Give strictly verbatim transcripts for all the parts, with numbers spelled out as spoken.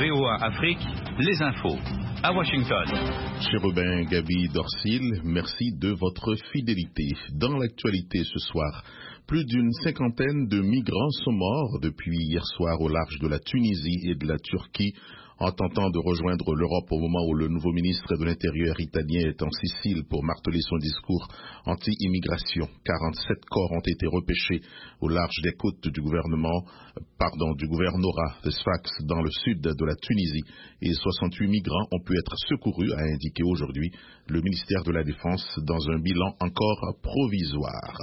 V O A Afrique, les infos. À Washington. Chérubin Gabi Dorsil, merci de votre fidélité. Dans l'actualité ce soir, plus d'une cinquantaine de migrants sont morts depuis hier soir au large de la Tunisie et de la Turquie en tentant de rejoindre l'Europe au moment où le nouveau ministre de l'Intérieur italien est en Sicile pour marteler son discours anti-immigration. quarante-sept corps ont été repêchés au large des côtes du gouvernement, pardon, du gouvernorat de Sfax dans le sud de la Tunisie et soixante-huit migrants ont pu être secourus, a indiqué aujourd'hui le ministère de la Défense dans un bilan encore provisoire.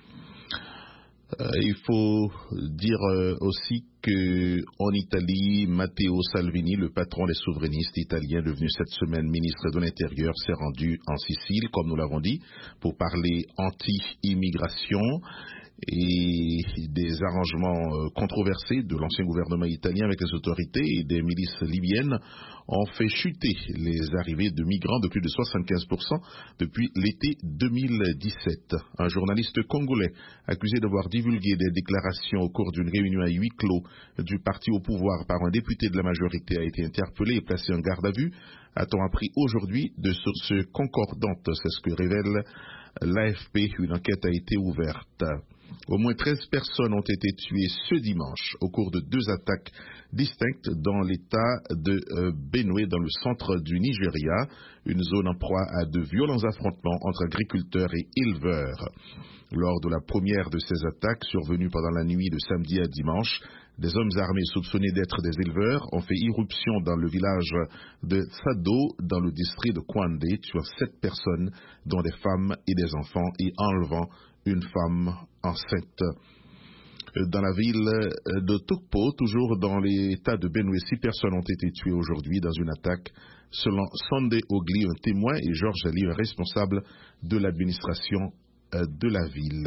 Euh, il faut dire euh, aussi qu'en Italie, Matteo Salvini, le patron des souverainistes italiens devenu cette semaine ministre de l'Intérieur, s'est rendu en Sicile, comme nous l'avons dit, pour parler anti-immigration et des arrangements controversés de l'ancien gouvernement italien avec les autorités et des milices libyennes ont fait chuter les arrivées de migrants de plus de soixante-quinze pour cent depuis l'été deux mille dix-sept. Un journaliste congolais accusé d'avoir divulgué des déclarations au cours d'une réunion à huis clos du parti au pouvoir par un député de la majorité a été interpellé et placé en garde à vue. A-t-on appris aujourd'hui de sources concordantes? C'est ce que révèle l'A F P. Une enquête a été ouverte. Au moins treize personnes ont été tuées ce dimanche au cours de deux attaques distinctes dans l'état de euh, Benue, dans le centre du Nigeria, une zone en proie à de violents affrontements entre agriculteurs et éleveurs. Lors de la première de ces attaques, survenue pendant la nuit de samedi à dimanche, des hommes armés soupçonnés d'être des éleveurs ont fait irruption dans le village de Sado, dans le district de Kwandé, tuant sept personnes, dont des femmes et des enfants, et enlevant une femme enceinte. Dans la ville de Tokpo, toujours dans l'état de Benue, six personnes ont été tuées aujourd'hui dans une attaque, selon Sunday Ogli, un témoin, et Georges Ali, un responsable de l'administration de la ville.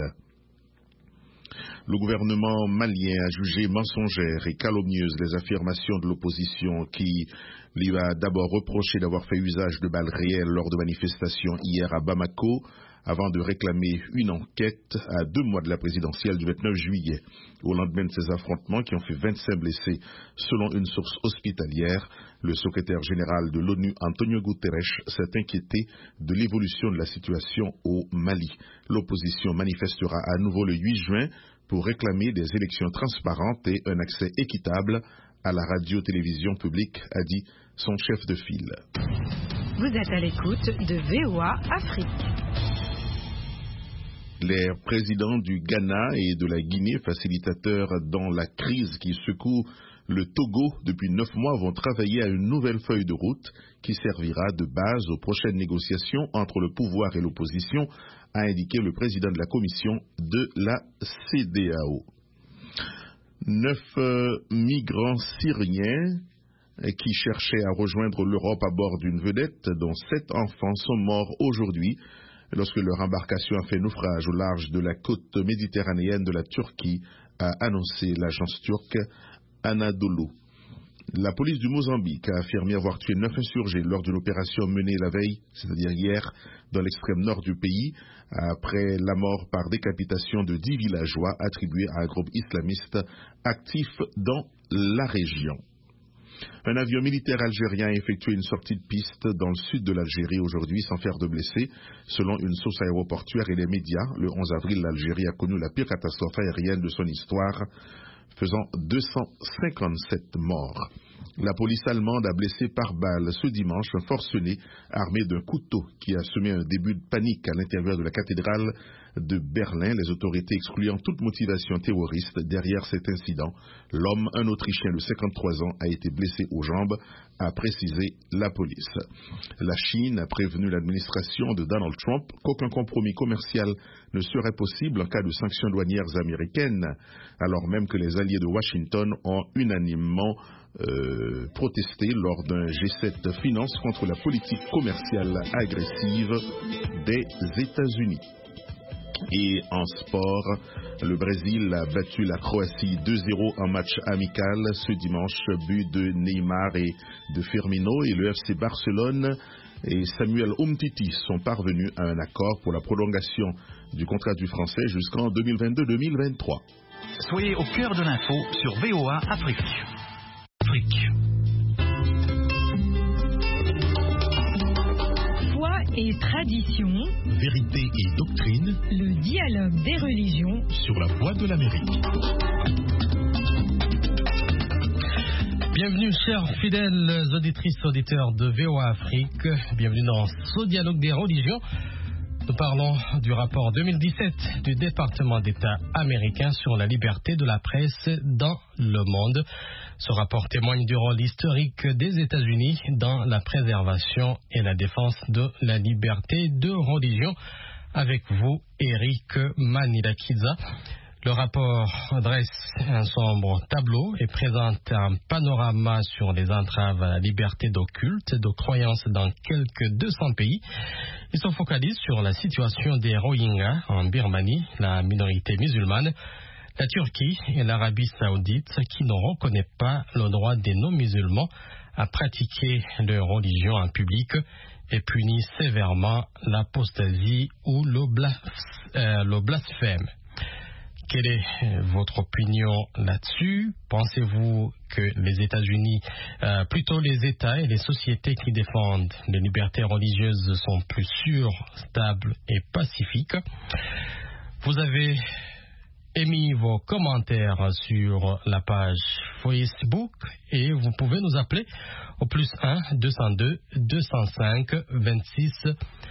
Le gouvernement malien a jugé mensongères et calomnieuses les affirmations de l'opposition qui lui a d'abord reproché d'avoir fait usage de balles réelles lors de manifestations hier à Bamako, avant de réclamer une enquête à deux mois de la présidentielle du vingt-neuf juillet. Au lendemain de ces affrontements qui ont fait vingt-cinq blessés, selon une source hospitalière, le secrétaire général de l'ONU, Antonio Guterres, s'est inquiété de l'évolution de la situation au Mali. L'opposition manifestera à nouveau le huit juin pour réclamer des élections transparentes et un accès équitable à la radio-télévision publique, a dit son chef de file. Vous êtes à l'écoute de V O A Afrique. Les présidents du Ghana et de la Guinée, facilitateurs dans la crise qui secoue le Togo depuis neuf mois, vont travailler à une nouvelle feuille de route qui servira de base aux prochaines négociations entre le pouvoir et l'opposition, a indiqué le président de la commission de la C D A O. Neuf euh, migrants syriens qui cherchaient à rejoindre l'Europe à bord d'une vedette, dont sept enfants, sont morts aujourd'hui lorsque leur embarcation a fait naufrage au large de la côte méditerranéenne de la Turquie, a annoncé l'agence turque Anadolu. La police du Mozambique a affirmé avoir tué neuf insurgés lors d'une opération menée la veille, c'est-à-dire hier, dans l'extrême nord du pays, après la mort par décapitation de dix villageois attribués à un groupe islamiste actif dans la région. Un avion militaire algérien a effectué une sortie de piste dans le sud de l'Algérie aujourd'hui sans faire de blessés. Selon une source aéroportuaire et les médias, le onze avril, l'Algérie a connu la pire catastrophe aérienne de son histoire, faisant deux cent cinquante-sept morts. La police allemande a blessé par balle ce dimanche un forcené armé d'un couteau qui a semé un début de panique à l'intérieur de la cathédrale de Berlin, les autorités excluant toute motivation terroriste. Derrière cet incident, l'homme, un Autrichien de cinquante-trois ans, a été blessé aux jambes, a précisé la police. La Chine a prévenu l'administration de Donald Trump qu'aucun compromis commercial ne serait possible en cas de sanctions douanières américaines, alors même que les alliés de Washington ont unanimement euh, protesté lors d'un G sept finance contre la politique commerciale agressive des États-Unis. Et en sport, le Brésil a battu la Croatie deux zéro en match amical ce dimanche, but de Neymar et de Firmino, et le F C Barcelone et Samuel Umtiti sont parvenus à un accord pour la prolongation du contrat du Français jusqu'en deux mille vingt-deux deux mille vingt-trois. Soyez au cœur de l'info sur V O A Afrique. Afrique. et traditions, vérité et doctrine, le dialogue des religions sur la voie de l'Amérique. Bienvenue chers fidèles auditrices, auditeurs de V O A Afrique, bienvenue dans ce dialogue des religions. Nous parlons du rapport deux mille dix-sept du département d'État américain sur la liberté de la presse dans le monde. Ce rapport témoigne du rôle historique des États-Unis dans la préservation et la défense de la liberté de religion. Avec vous, Eric Manilakiza. Le rapport dresse un sombre tableau et présente un panorama sur les entraves à la liberté d'occulte, de croyance dans quelques deux cents pays. Il se focalise sur la situation des Rohingyas en Birmanie, la minorité musulmane, la Turquie et l'Arabie saoudite qui ne reconnaissent pas le droit des non-musulmans à pratiquer leur religion en public et punit sévèrement l'apostasie ou le, blas- euh, le blasphème. Quelle est votre opinion là-dessus? Pensez-vous que les États-Unis, euh, plutôt les États et les sociétés qui défendent les libertés religieuses sont plus sûrs, stables et pacifiques? Vous avez émis vos commentaires sur la page Facebook et vous pouvez nous appeler au plus un deux zéro deux deux zéro cinq vingt-six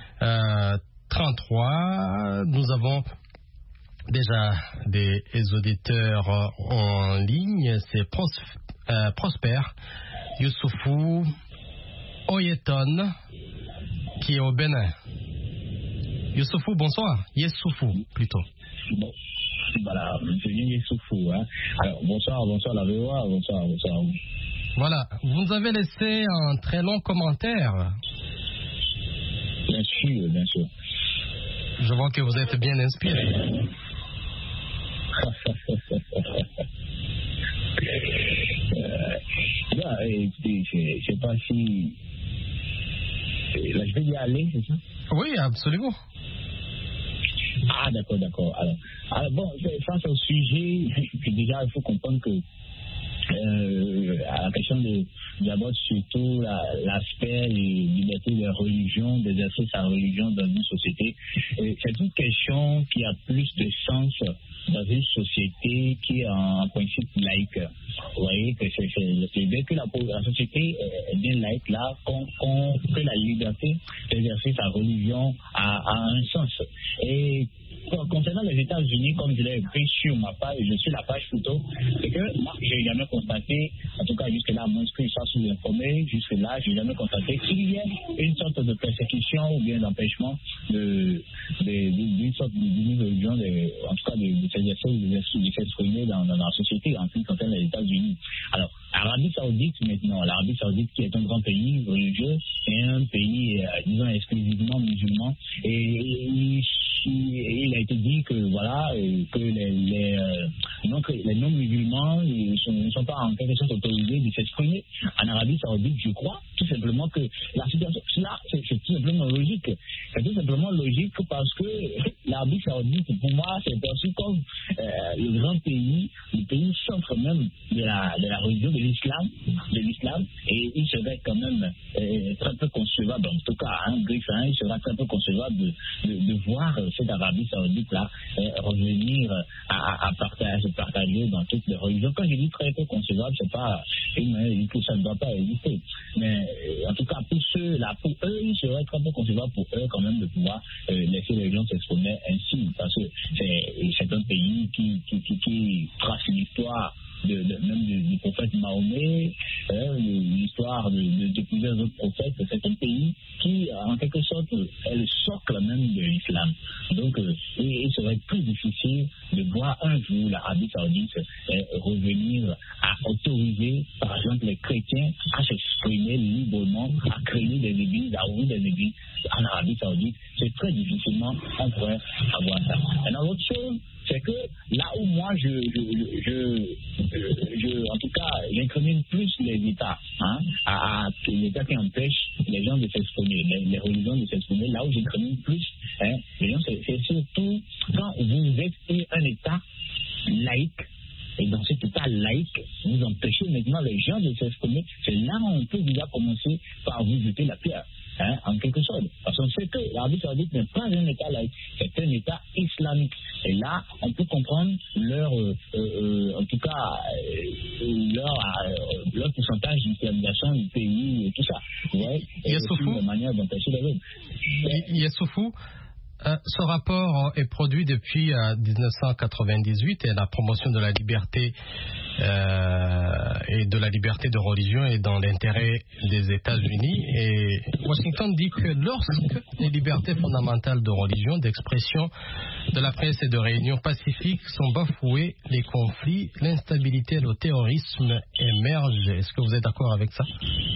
trente-trois. Nous avons déjà des auditeurs en ligne, c'est Pros, euh, Prosper Youssoufou Oyeton qui est au Bénin. Youssoufou, bonsoir. Youssoufou, plutôt. Bon, voilà, c'est Youssoufou. Hein. Alors, bonsoir, bonsoir la V O A, bonsoir, bonsoir. Voilà, vous nous avez laissé un très long commentaire. Bien sûr, bien sûr. Je vois que vous êtes bien inspiré. euh, là, écoutez, je ne sais pas si... Là, je vais y aller, c'est ça? Oui, absolument. Ah, d'accord, d'accord. Alors, alors bon, face au sujet, déjà, il faut comprendre que Euh, à la question de d'abord surtout la, l'aspect de liberté de la religion, d'exercer sa religion dans une société. Et c'est une question qui a plus de sens dans une société qui est en, en principe laïque. Vous voyez que c'est, c'est, c'est bien que la, la société est bien laïque là, qu'on, qu'on, que la liberté d'exercer sa religion a, a un sens. Et concernant les États-Unis, comme je l'ai écrit sur ma page, je suis la page plutôt, c'est que moi, je n'ai jamais constaté, en tout cas jusque-là, à moins que je sois sous-informé, jusque-là, je n'ai jamais constaté qu'il y ait une sorte de persécution ou bien d'empêchement de, de, de, d'une sorte de religion, en tout cas de, de s'exercer ou de s'exprimer dans, dans la société en ce qui concerne les États-Unis. Alors, l'Arabie Saoudite, maintenant, l'Arabie Saoudite qui est un grand pays religieux, c'est un pays, euh, disons, exclusivement musulman, et il, il a été dit que, voilà, que les, les, euh, non, que les non-musulmans ne sont, ne sont pas en quelque sorte autorisés de s'exprimer. En Arabie Saoudite, je crois, tout simplement que la situation, là, c'est, c'est tout simplement logique. C'est tout simplement logique parce que l'Arabie Saoudite, pour moi, c'est perçu comme euh, le grand pays, le pays centre même de la, de la religion de l'islam, de l'islam, et il serait quand même euh, très peu concevable, en tout cas, un griffe, hein, il sera très peu concevable de, de, de voir cette Arabie Saoudite-là euh, revenir à, à, partager, à se partager dans toutes les religions. Quand je dis très peu concevable, c'est pas une, que ça ne doit pas exister. Mais euh, en tout cas, pour ceux là, pour eux, il serait très peu concevable pour eux quand même de pouvoir euh, laisser les gens s'exprimer ainsi, parce que c'est, c'est un pays qui, qui, qui, qui trace l'histoire de, de, même du, du prophète Mahomet, euh, l'histoire de, de, de plusieurs autres prophètes. C'est un pays qui, en quelque sorte, est le socle même de l'islam. Donc, euh, il, il serait plus difficile de voir un jour l'Arabie Saoudite euh, revenir à autoriser, par exemple, les chrétiens à s'exprimer librement, à créer des églises, à ouvrir des églises en Arabie Saoudite. C'est très difficilement on pourrait avoir ça. Et dans l'autre chose, c'est que là où moi, je, je, je, je, je en tout cas, j'incrimine plus les États, hein, à, à les États qui empêchent les gens de s'exprimer, les, les religions de s'exprimer. Là où j'incrimine plus, hein, les gens, c'est, c'est surtout quand vous êtes un État laïque. Et dans cet état laïque, vous empêchez maintenant les gens de s'exprimer. C'est là où on peut déjà commencer par vous jeter la pierre. hein, en quelque sorte. Parce qu'on sait que l'Arabie Saoudite n'est pas un État laïque, c'est un État islamique. Et là, on peut comprendre leur, euh, euh, en tout cas, euh, leur, euh, leur pourcentage d'islamisation du pays et tout ça. Ouais, et aussi la manière d'empêcher les autres. Yessoufou, Euh, ce rapport est produit depuis euh, dix-neuf cent quatre-vingt-dix-huit et la promotion de la liberté euh, et de la liberté de religion est dans l'intérêt des États-Unis. Et Washington dit que lorsque les libertés fondamentales de religion, d'expression, de la presse et de réunion pacifiques sont bafouées, les conflits, l'instabilité et le terrorisme émergent. Est-ce que vous êtes d'accord avec ça?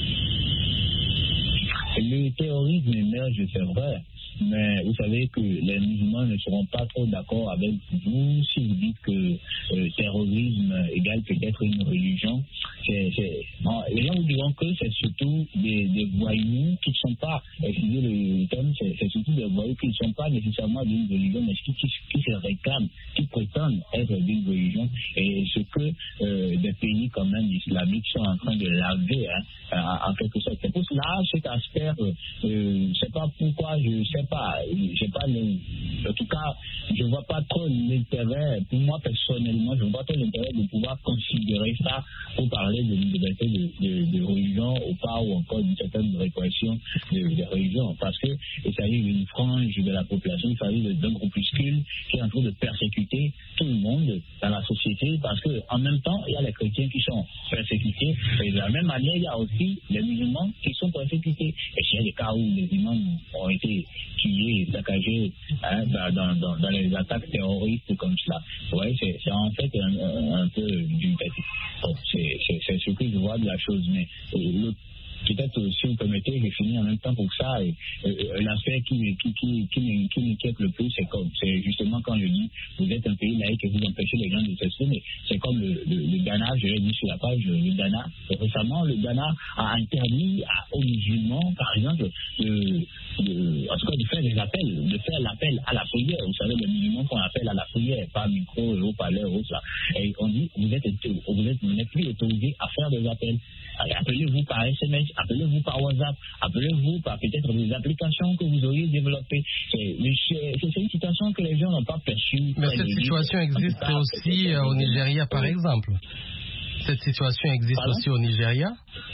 Le terrorisme émerge, c'est vrai. Mais vous savez que les musulmans ne seront pas trop d'accord avec vous si vous dites que euh, terrorisme égale peut-être une religion. C'est, c'est, bon, les gens vous diront que c'est surtout des, des voyous qui ne sont pas, excusez le terme, c'est, c'est surtout des voyous qui ne sont pas nécessairement d'une religion, mais qui, qui, qui se réclament, qui prétendent être d'une religion. Et ce que euh, des pays quand même islamiques sont en train de laver, hein, en quelque sorte. C'est pour cela, cet aspect, euh, euh, je ne sais pas pourquoi, je ne sais pas, j'ai pas le, en tout cas, je ne vois pas trop l'intérêt, pour moi personnellement, je ne vois pas trop l'intérêt de pouvoir considérer ça pour parler de liberté de, de, de religion ou pas, ou encore d'une certaine répression de, de religion, parce qu'il s'agit d'une frange de la population, il s'agit d'un groupuscule qui est en train de persécuter tout le monde dans la société, parce qu'en même temps, il y a les chrétiens qui sont persécutés, et de la même manière, il y a aussi les musulmans qui sont persécutés. Et s'il y a des cas où les imams ont été tués et saccagés, hein, dans, dans, dans les attaques terroristes comme cela, ouais, c'est, c'est en fait un, un, un peu du bon, c'est, c'est, c'est ce que je vois de la chose, mais le peut-être, si vous permettez, j'ai fini en même temps pour ça. Et, euh, l'aspect qui, qui, qui, qui, qui m'inquiète le plus, c'est, comme, c'est justement quand je dis vous êtes un pays laïque et vous empêchez les gens de s'exprimer. C'est comme le, le, le Ghana, je l'ai dit sur la page, le Ghana. Et récemment, le Ghana a interdit à, aux musulmans, par exemple, de, de, en tout cas, de faire des appels, de faire l'appel à la prière. Vous savez, les musulmans font appel à la prière, pas micro, haut-parleur, ou ça. Et on dit vous êtes, vous êtes, vous n'êtes plus autorisé à faire des appels. Appelez-vous par S M S, appelez-vous par WhatsApp, appelez-vous par peut-être des applications que vous auriez développées. C'est, c'est, c'est une situation que les gens n'ont pas perçue. Mais cette situation existe cas, aussi au Nigeria, par exemple. Cette situation existe Pardon? aussi au Nigeria.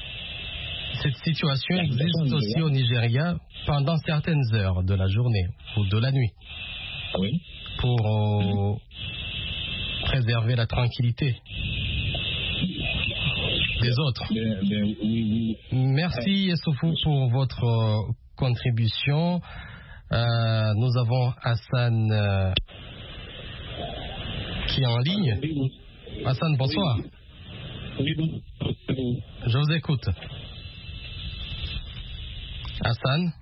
Cette situation la existe situation aussi au Nigeria pendant certaines heures de la journée ou de la nuit. Ah oui. Pour euh, préserver la tranquillité des autres. Ben, ben, oui, oui. Merci Yessoufou pour votre euh, contribution. Euh, nous avons Hassan euh, qui est en ligne. Hassan, bonsoir. Oui, bon. Je vous écoute. Hassan.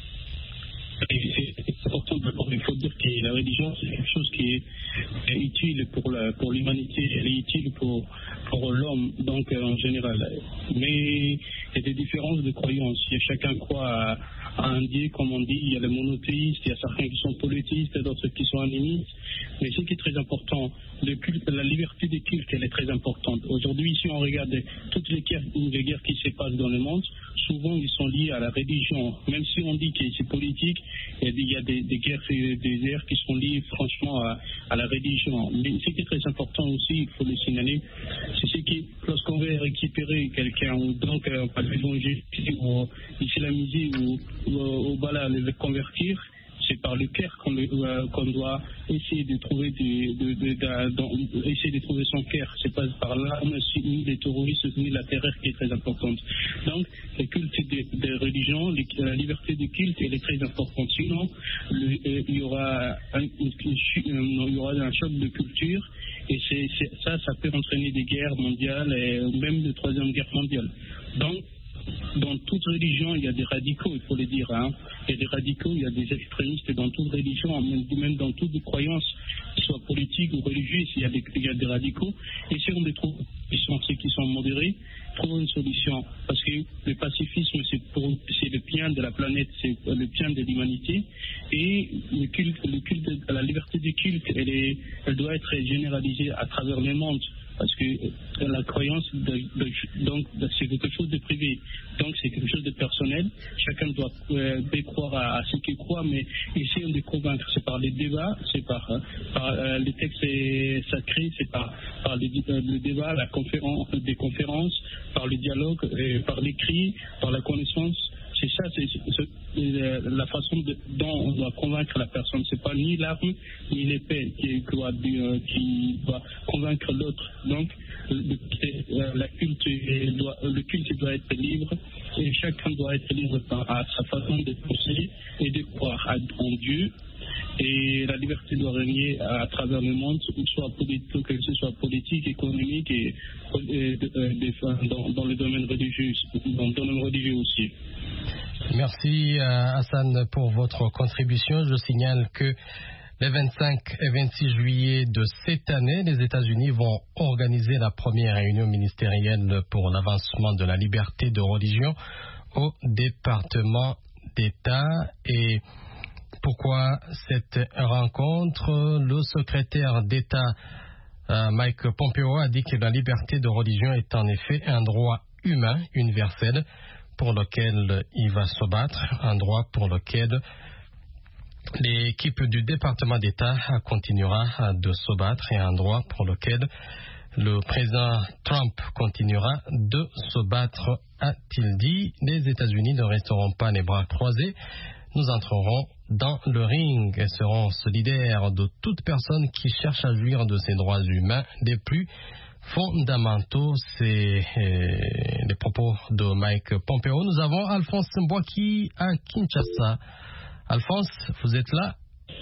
C'est important d'abord, il faut dire que la religion, c'est quelque chose qui est, est utile pour, la, pour l'humanité, elle est utile pour, pour l'homme, donc euh, en général. Mais il y a des différences de croyances. Il y a chacun croit à, à un Dieu, comme on dit, il y a les monothéistes, il y a certains qui sont polythéistes, d'autres qui sont animistes. Mais ce qui est très important, le culte, la liberté des cultes, elle est très importante. Aujourd'hui, si on regarde toutes les guerres, les guerres qui se passent dans le monde, souvent ils sont liés à la religion. Même si on dit que c'est politique, il y a des, des guerres, des guerres qui sont liées franchement à, à la religion. Mais ce qui est très important aussi, il faut le signaler, c'est ce qui, lorsqu'on veut récupérer quelqu'un, ou donc euh, par l'évangile, ou islamiser, ou, ou, ou voilà, le convertir, c'est par le cœur qu'on, euh, qu'on doit essayer de trouver des, de, de, de, de, essayer de trouver son cœur. C'est pas par l'arme ni les terroristes ni la terreur qui est très importante. Donc le culte des, des religions, les, la liberté de culte, elle est très importante. Sinon, le, euh, il y aura un, une, une, il y aura un choc de culture et c'est, c'est, ça, ça peut entraîner des guerres mondiales et même de troisième guerre mondiale. Donc dans toute religion, il y a des radicaux, il faut le dire. Hein. Il y a des radicaux, il y a des extrémistes dans toute religion, même dans toutes les croyances, qu'elles soient politiques ou religieuses, il y a des, il y a des radicaux. Essayons de trouver ceux qui sont modérés, trouver une solution. Parce que le pacifisme, c'est, pour, c'est le bien de la planète, c'est le bien de l'humanité. Et le culte, le culte, la liberté du culte, elle, est, elle doit être généralisée à travers le monde. parce que la croyance, de, de, donc, c'est quelque chose de privé, donc c'est quelque chose de personnel. Chacun doit euh, croire à, à ce qu'il croit, mais essayons de convaincre. C'est par les débats, c'est par, par euh, les textes sacrés, c'est par, par les, euh, le débat, la conférence, des conférences, par le dialogue, euh, par l'écrit, par la connaissance. C'est ça, c'est, c'est, c'est la façon de, dont on doit convaincre la personne. C'est pas ni l'arme ni l'épée qui, qui, doit, euh, qui doit convaincre l'autre. Donc, le, la culte doit, le culte doit être libre et chacun doit être libre à sa façon de penser et de croire en Dieu. Et la liberté doit régner à, à travers le monde, soit politique, que ce soit politique, économique et, et, et, et dans, dans le domaine religieux, dans le domaine religieux aussi. Merci Hassan pour votre contribution. Je signale que les vingt-cinq et vingt-six juillet de cette année, les États-Unis vont organiser la première réunion ministérielle pour l'avancement de la liberté de religion au département d'État. Et pourquoi cette rencontre? Le secrétaire d'État euh, Mike Pompeo a dit que la liberté de religion est en effet un droit humain universel pour lequel il va se battre, un droit pour lequel l'équipe du département d'État continuera de se battre et un droit pour lequel le président Trump continuera de se battre, a-t-il dit. Les États-Unis ne resteront pas les bras croisés. Nous entrerons dans le ring et serons solidaires de toute personne qui cherche à jouir de ses droits humains les plus fondamentaux. C'est euh, les propos de Mike Pompeo. Nous avons Alphonse Mbouaki à Kinshasa. Alphonse, vous êtes là?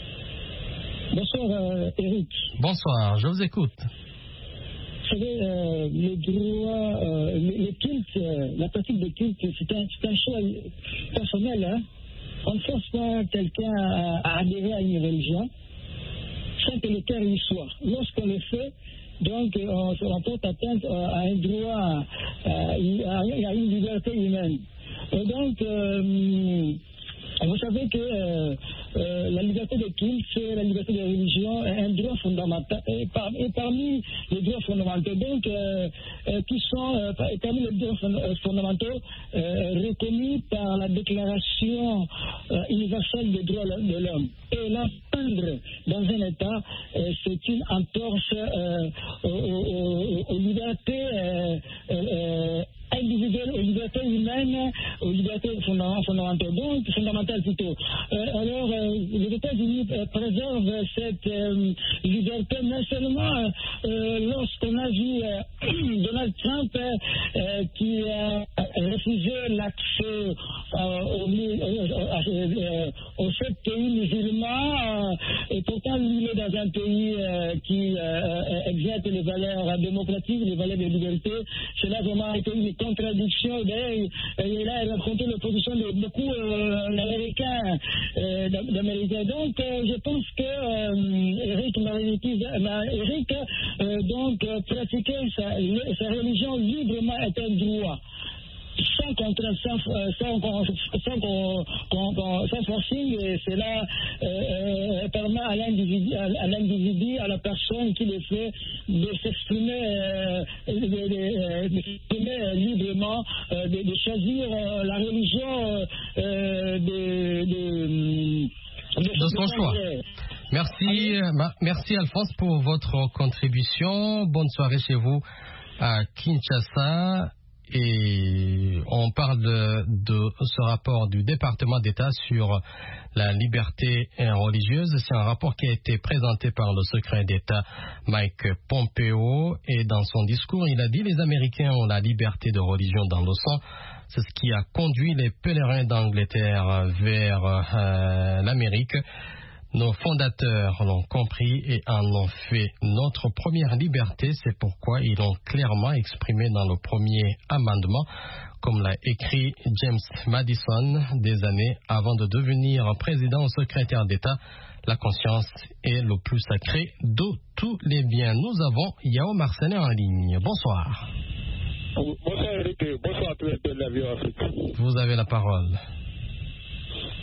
Bonsoir euh, Eric. Bonsoir, je vous écoute. Vous savez, euh, le droit, euh, le, le culte, euh, la pratique de culte, c'est un, c'est un choix personnel. Hein? On ne force pas quelqu'un à, à adhérer à une religion sans que le cœur y soit. Lorsqu'on le fait, donc on, on porte atteinte à un droit, à, à une liberté humaine. Et donc, euh, vous savez que euh, euh, la liberté de culte, c'est la liberté de religion, un droit fondamental, et, par, et parmi les droits fondamentaux, donc, euh, euh, qui sont euh, parmi les droits fondamentaux euh, reconnus par la Déclaration euh, universelle des droits de l'homme. Et l'entendre dans un État, euh, c'est une entorse euh, aux, aux, aux libertés euh, euh, individuelles, aux libertés humaines, aux libertés fondamentales, donc fondamentales plutôt. Euh, alors, euh, les États-Unis euh, préservent cette euh, liberté, non seulement euh, lorsqu'on a vu euh, Donald Trump euh, qui a refusé l'accès euh, au, euh, aux sept pays musulmans, euh, et pourtant lui il est dans un pays euh, qui euh, exerce les valeurs démocratiques, les valeurs de liberté. Cela a vraiment été une contradiction. D'ailleurs, il a rencontré l'opposition de beaucoup euh, d'Américains, euh, d'Américains. Donc, euh, je pense que euh, Eric m'a Eric, euh, donc, euh, pratiquer sa, sa religion librement est un droit. Sans contrainte, sans, sans, sans, sans, sans forcing, et cela euh, euh, permet à l'individu, à, à l'individu, à la personne qui le fait, de s'exprimer, euh, de, de, de s'exprimer librement, euh, de, de choisir euh, la religion euh, de, de, de, de son choix. Merci, ma, merci Alphonse pour votre contribution. Bonne soirée chez vous à Kinshasa. Et on parle de, de ce rapport du département d'État sur la liberté religieuse. C'est un rapport qui a été présenté par le secrétaire d'État Mike Pompeo. Et dans son discours, il a dit « Les Américains ont la liberté de religion dans le sang ». C'est ce qui a conduit les pèlerins d'Angleterre vers euh, l'Amérique. Nos fondateurs l'ont compris et en ont fait notre première liberté. C'est pourquoi ils l'ont clairement exprimé dans le premier amendement, comme l'a écrit James Madison des années avant de devenir président ou secrétaire d'État. La conscience est le plus sacré de tous les biens. Nous avons Yao Marcenet en ligne. Bonsoir. Bonsoir Eric, bonsoir à tous les de la Vie Afrique. Vous avez la parole.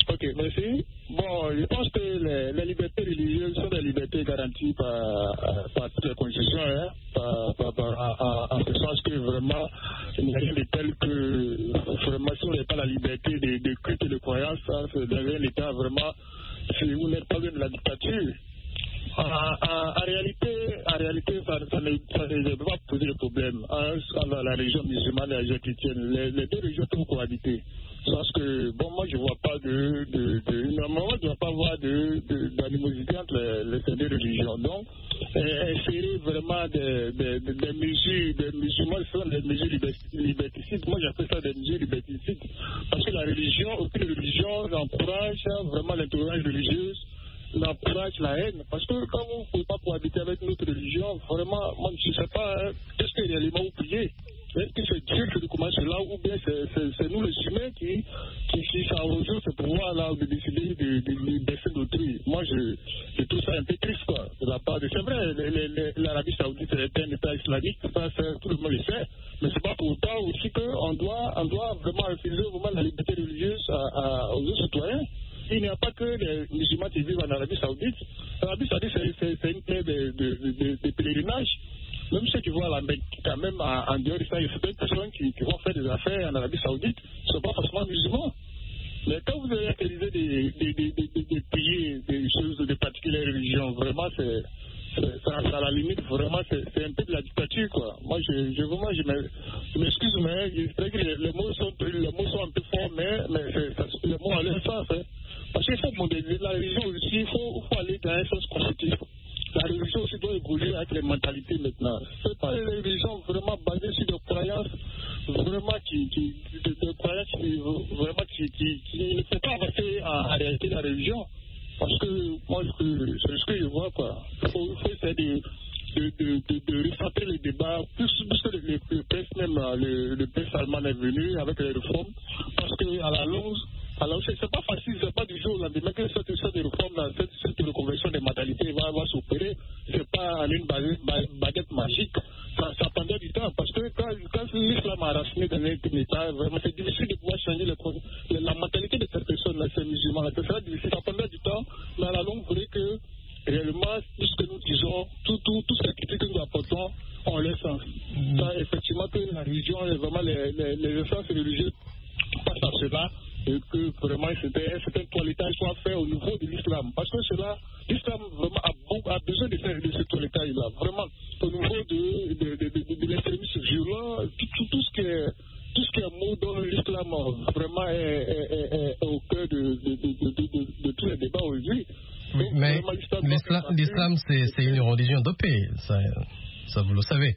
Ok, merci. Bon, je pense que les, les libertés religieuses sont des libertés garanties par, par toutes les constitutions, hein, par, par, par, en, en ce sens que vraiment, il n'y a rien de tel que, vraiment, si on n'a pas la liberté de, de culte et de croyance, hein, c'est dans un état vraiment, si vous n'êtes pas de la dictature. En, en, en réalité, en réalité, ça, ça, ne, ça ne va pas poser de problème. Hein, la, la religion musulmane et la religion chrétienne, les, les deux religions peuvent cohabiter. Parce que, bon, moi, je ne vois pas de. de, de normalement, je ne dois pas avoir d'animosité de, entre les, les deux religions. Donc, euh, insérer vraiment des, des, des, des mesures, des musulmans, ce sont des mesures liberticides. Moi, j'appelle ça des mesures liberticides. Parce que la religion, aucune religion n'encourage vraiment l'intolérance religieuse, n'encourage la haine. Parce que quand vous ne pouvez pas cohabiter avec notre religion, vraiment, moi, je ne sais pas, hein, qu'est-ce que réellement vous priez? Est-ce que c'est Dieu qui recommence cela ou bien c'est nous les humains qui, qui, qui s'arrosons ce pouvoir-là de décider de, de, de baisser d'autrui? Moi, je, je trouve ça un peu triste, quoi, de la part de... C'est vrai, l'Arabie Saoudite est un État islamique, ça, tout le monde le sait, mais c'est pas pour autant aussi qu'on doit, on doit vraiment refuser vraiment la liberté religieuse à, à, aux autres citoyens. Il n'y a pas que les musulmans qui vivent en Arabie Saoudite. L'Arabie Saoudite, c'est une terre de, de, de, de pèlerinage. Même ceux qui vont à la Mecque, quand même, en, en dehors de ça, il y a certaines personnes qui, qui vont faire des affaires en Arabie Saoudite, ne sont pas forcément musulmans. Mais quand vous avez utilisé des, des, des, des, des, des pays, des choses de particulières religions, vraiment, c'est, c'est, ça, ça, à la limite, vraiment, c'est, c'est un peu de la dictature, quoi. Moi, je, je, vraiment, je m'excuse, mais je dirais que les, les, mots sont, les mots sont un peu forts, mais, mais c'est, ça, les mots ont leur sens, hein. Parce qu'il faut modéliser la religion aussi, il faut, faut aller dans un sens constructif. La religion aussi doit évoluer avec les mentalités maintenant. Ce n'est pas une religion vraiment basée sur des croyances, vraiment qui, qui, des, des croyances qui, vraiment qui, qui, qui ne fait pas avancer en, en réalité la religion. Parce que moi, c'est ce que je vois, quoi. Il faut, faut essayer de, de, de, de, de recentrer les débats, plus, plus que le, le, le prince même, le, le prince Salman est venu avec les réformes, parce qu'à la longue, alors, c'est pas facile, c'est pas du jour au lendemain que cette, cette réforme, cette, cette reconversion des mentalités va, va s'opérer. C'est pas en une baguette, baguette magique. Ça, ça prendrait du temps parce que quand, quand l'islam a raciné dans un État, vraiment, c'est difficile de pouvoir changer le, la mentalité de cette personne, ces musulmans. Ça sera difficile, ça prendrait du temps, mais à la longue, vous voyez que réellement, tout ce que nous disons, tout, tout, tout ce que nous apportons, on le sens. Mmh. Ça, effectivement, que la religion, vraiment, les, les, les essences religieuses passent à cela. Et que vraiment c'était un certain toilettage soit fait au niveau de l'islam. Parce que cela, l'islam vraiment a, bon, a besoin de faire de ce toilettage-là. Vraiment, au niveau de, de, de, de, de l'extrémisme violent, tout, tout, tout ce qui est tout ce qui est mot dans l'islam vraiment est, est, est, est au cœur de, de, de, de, de, de tous les débats aujourd'hui. Oui, mais l'islam, l'islam c'est, c'est une religion de paix, ça, ça vous le savez.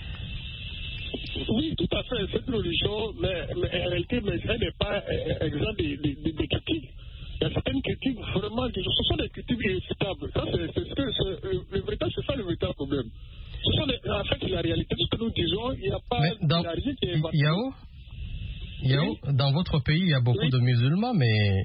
Oui, tout à fait, c'est une religion, mais, mais en réalité, mais elle n'est pas exempte de, de, de, de critiques. Il y a certaines critiques vraiment, ce sont des critiques irréfutables. Ça, c'est, c'est, c'est, c'est, le, le véritable, c'est ça le véritable problème. Ce sont des, en fait, la réalité, ce que nous disons, il n'y a pas dans, de la qui est Yao, Yao, oui. Dans votre pays, il y a beaucoup oui. de musulmans, mais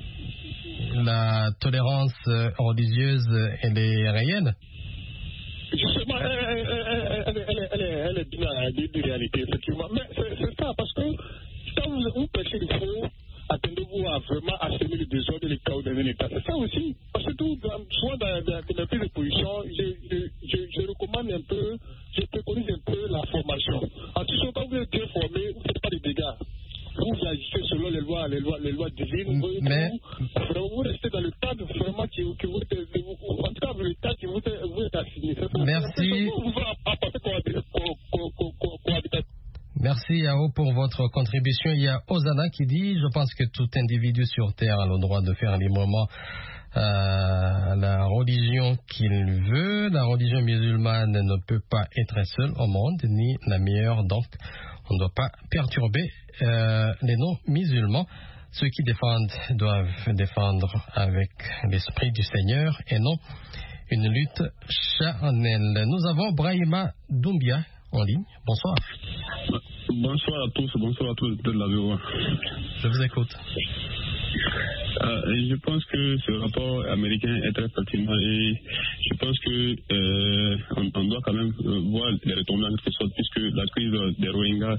la tolérance religieuse, elle est réelle. Justement, elle, elle, elle, elle, elle, elle, elle est d'une de réalité, effectivement. Mais c'est, c'est ça, parce que quand vous, vous prêchez le faux, attendez-vous à vraiment assumer le désordre de l'État ou dans un État. C'est ça aussi. Parce que tout, souvent dans, dans, dans mes prises de position, je, je, je, je recommande un peu, je préconise un peu la formation. En tout cas, quand vous êtes bien formé, vous ne faites pas de dégâts. Vous agissez selon les lois, les lois, les lois divines. Vous, mais... vous, vous restez dans le cadre vraiment qui, qui vous est, en tout cas, le cadre qui vous est, vous est assigné. Merci. Vous, vous apportez cohabitation. Merci Yao pour votre contribution. Il y a Osana qui dit: je pense que tout individu sur terre a le droit de faire librement euh, la religion qu'il veut. La religion musulmane ne peut pas être seule au monde, ni la meilleure, donc on ne doit pas perturber euh, les non-musulmans. Ceux qui défendent doivent défendre avec l'esprit du Seigneur et non une lutte charnelle. Nous avons Brahima Doumbia en ligne. Bonsoir. Bonsoir à tous, bonsoir à tous de la V O A. Je vous écoute. Euh, je pense que ce rapport américain est très pertinent et je pense que euh, on, on doit quand même euh, voir les retombées en quelque sorte, puisque la crise des Rohingyas,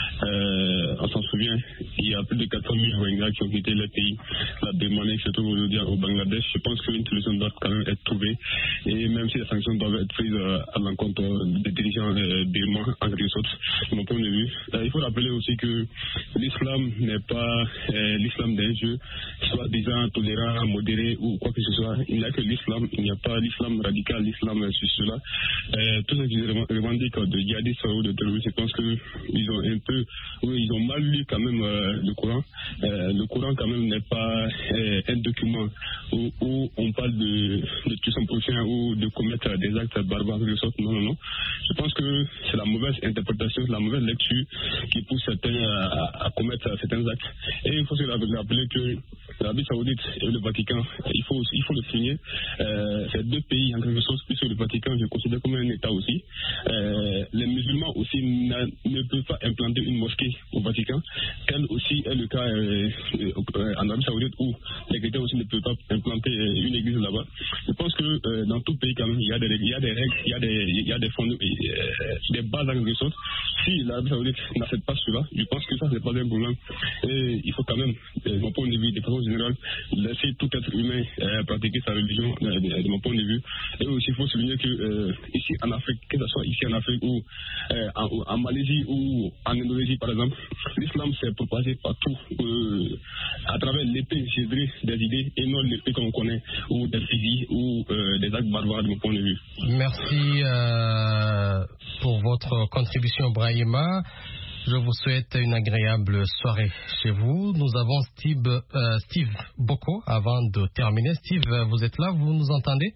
euh, on s'en souvient, il y a plus de quatre cent mille Rohingyas qui ont quitté le pays, la demandé se trouve aujourd'hui au Bangladesh. Je pense qu'une solution doit quand même être trouvée, et même si les sanctions doivent être prises euh, à l'encontre des dirigeants euh, birmans en quelque sorte, de mon point de vue. Euh, il faut rappeler aussi que l'islam n'est pas euh, l'islam d'un jeu, soit disant tolérant, modéré ou quoi que ce soit. Il n'y a que l'islam, il n'y a pas l'islam radical, l'islam sur cela. Euh, tout ce qu'ils revendiquent de djihadistes ou de terroristes, je pense qu'ils ont un peu, oui, ils ont mal lu quand même euh, le Coran. Euh, le Coran quand même n'est pas euh, un document où, où on parle de, de tuer son prochain ou de commettre des actes barbares de sorte. Non, non, non. Je pense que c'est la mauvaise interprétation, la mauvaise lecture qui pousse certains à, à commettre certains actes. Et il faut se rappeler que l'Arabie Saoudite et le Vatican, il faut, il faut le signer. Euh, ces deux pays, en quelque sorte, plus le Vatican, je considère comme un État aussi. Euh, les musulmans aussi ne peuvent pas implanter une mosquée au Vatican, tel aussi est le cas euh, euh, en Arabie Saoudite, où les chrétiens aussi ne peuvent pas implanter une église là-bas. Je pense que euh, dans tout pays, quand même, il y a des règles, il y a des règles, il y a des, il y a des fonds, euh, des bases en quelque sorte. Si l'Arabie Saoudite n'accepte pas cela, je pense que ça, c'est pas un problème. Et il faut quand même, de mon point de vue, de façon générale, laisser tout être humain euh, pratiquer sa religion, euh, de, de mon point de vue. Et aussi, il faut souligner que euh, ici en Afrique, que ce soit ici en Afrique ou euh, en, en Malaisie ou en Indonésie, par exemple, l'islam s'est propagé partout euh, à travers l'épée, je dirais, des idées, et non l'épée qu'on connaît, ou des fusils, ou euh, des actes barbares, de mon point de vue. Merci euh, pour votre contribution, Brahima. Je vous souhaite une agréable soirée chez vous. Nous avons Steve, euh, Steve Boko avant de terminer. Steve, vous êtes là, vous nous entendez?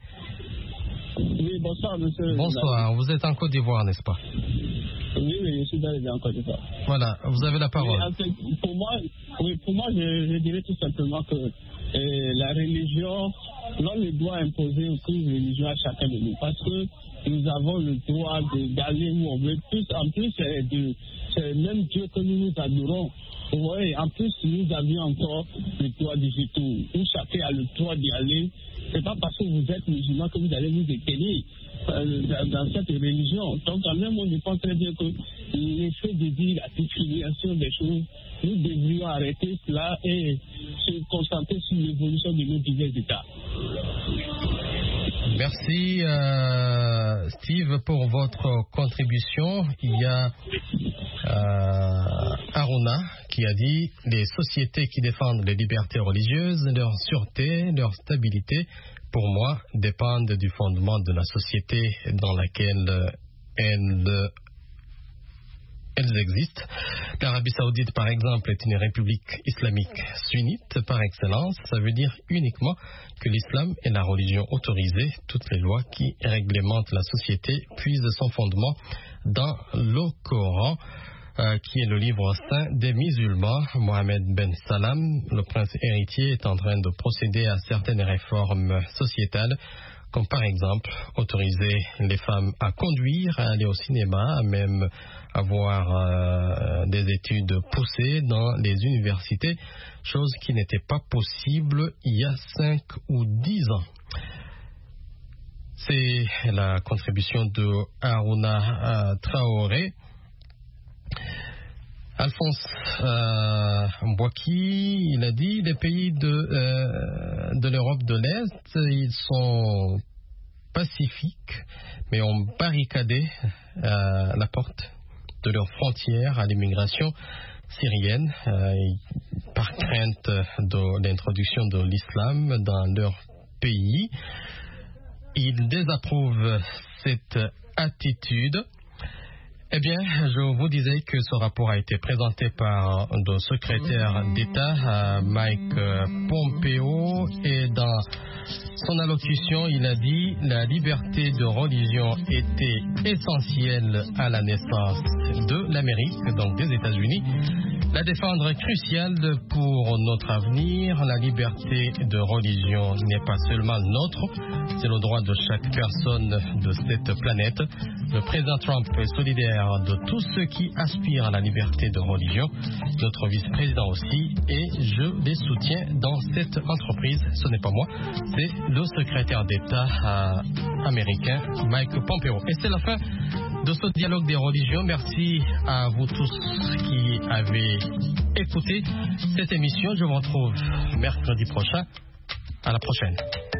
Oui, bonsoir, monsieur. Bonsoir, vous êtes en Côte d'Ivoire, n'est-ce pas? Oui, oui, je suis dans en Côte d'Ivoire. Voilà, vous avez la parole. Oui, en fait, pour moi, oui, pour moi je, je dirais tout simplement que euh, la religion, l'on ne doit imposer aucune religion à chacun de nous, parce que nous avons le droit d'aller où on veut. Plus, en plus, c'est le même Dieu que nous nous adorons. Vous voyez, en plus, nous avions encore le droit du retour, où chacun a le droit d'y aller. C'est pas parce que vous êtes musulman que vous allez vous détenir euh, dans cette religion. Donc, quand même, on pense très bien que l'effet de dire la définition des choses, nous devrions arrêter cela et se concentrer sur l'évolution de nos divers États. Merci euh, Steve pour votre contribution. Il y a euh, Aruna qui a dit les sociétés qui défendent les libertés religieuses, leur sûreté, leur stabilité, pour moi, dépendent du fondement de la société dans laquelle elles, elles existent. L'Arabie Saoudite, par exemple, est une république islamique sunnite par excellence. Ça veut dire uniquement que l'islam est la religion autorisée. Toutes les lois qui réglementent la société puisent son fondement dans le Coran, euh, qui est le livre saint des musulmans. Mohamed Ben Salam, le prince héritier, est en train de procéder à certaines réformes sociétales, comme par exemple autoriser les femmes à conduire, à aller au cinéma, à même avoir euh, des études poussées dans les universités, chose qui n'était pas possible il y a cinq ou dix ans. C'est la contribution de Aruna euh, Traoré. Alphonse euh, Mbouaki, il a dit les pays de, euh, de l'Europe de l'Est, ils sont pacifiques, mais ont barricadé euh, la porte de leurs frontières à l'immigration syrienne euh, par crainte de l'introduction de l'islam dans leur pays. Ils désapprouvent cette attitude. Eh bien, je vous disais que ce rapport a été présenté par le secrétaire d'État, Mike Pompeo, et dans son allocution, il a dit la liberté de religion était essentielle à la naissance de l'Amérique, donc des États-Unis, La défendre est cruciale pour notre avenir. La liberté de religion n'est pas seulement nôtre, c'est le droit de chaque personne de cette planète. Le président Trump est solidaire de tous ceux qui aspirent à la liberté de religion. Notre vice-président aussi, et je les soutiens dans cette entreprise. Ce n'est pas moi, c'est le secrétaire d'État euh, américain Mike Pompeo. Et c'est la fin de ce dialogue des religions. Merci à vous tous qui avez écouté cette émission. Je vous retrouve mercredi prochain. À la prochaine.